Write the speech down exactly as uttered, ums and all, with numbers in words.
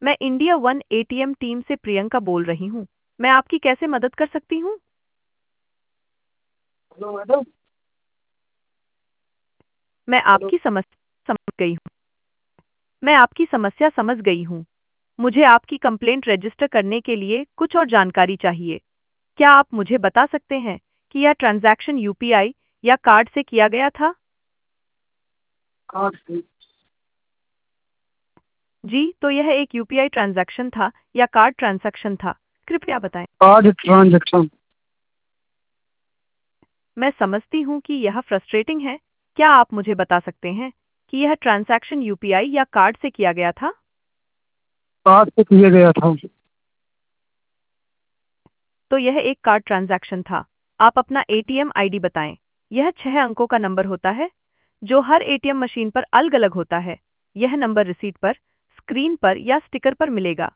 मैं India one ATM team से प्रियंका बोल रही हूँ। मैं आपकी कैसे मदद कर सकती हूँ? Hello madam. मैं हेलो। आपकी समस्या समझ गई हूँ। मैं आपकी समस्या समझ गई हूँ। मुझे आपकी कंप्लेंट रजिस्टर करने के लिए कुछ और जानकारी चाहिए। क्या आप मुझे बता सकते हैं कि यह ट्रांजैक्शन यूपीआई या कार्ड से किया गया था? कार्ड से। जी, तो यह एक यूपीआई ट्रांजैक्शन था या कार्ड ट्रांजैक्शन था? कृपया बताएं। Card transaction. मैं समझती हूँ कि यह फ्रस्ट्रेटिंग है। क्या आप मुझे बता सकते हैं कि यह ट्रांजैक्शन यूपीआई या कार्ड से किया गया था? कार्ड से किया गया था। तो यह एक कार्ड ट्रांजैक्शन था। आप अपना एटीएम आईडी बताएं। यह छह अंकों का नंबर होता है जो हर एटीएम मशीन पर अलग-अलग होता है। यह नंबर रिसीट पर, स्क्रीन पर या स्टिकर पर मिलेगा।